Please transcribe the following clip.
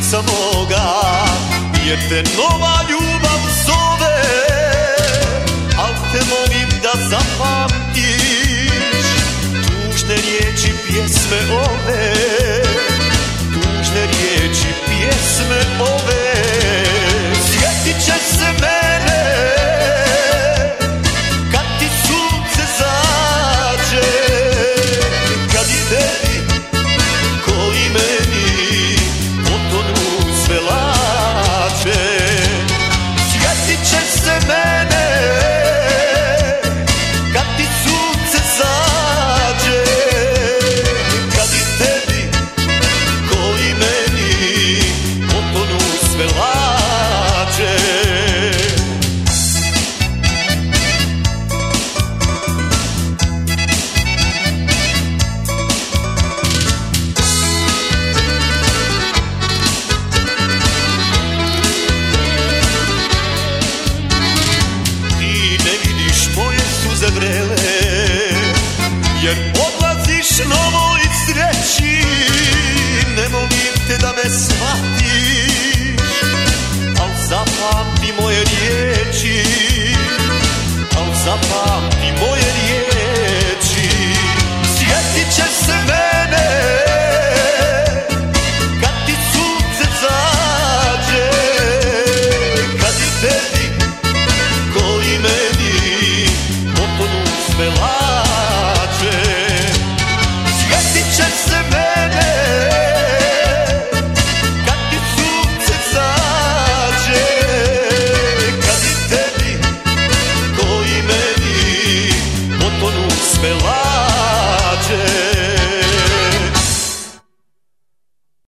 srca moga, jer te nova ljubav zove, al te molim da zapamtiš tužne riječi pjesme ove, tužne riječi pjesme ove. Sjetit će se mene kad ti sunce zađe, kad i tebi ko i meni potonu sve lađe. Sjetit će se mene kad ti sunce zađe, kad i tebi ko i meni potonu sve lađe. Vrele, jer odlaziš novoj sreći, ne molim te da me shvatiš, al zapamti moje riječi, al zapamti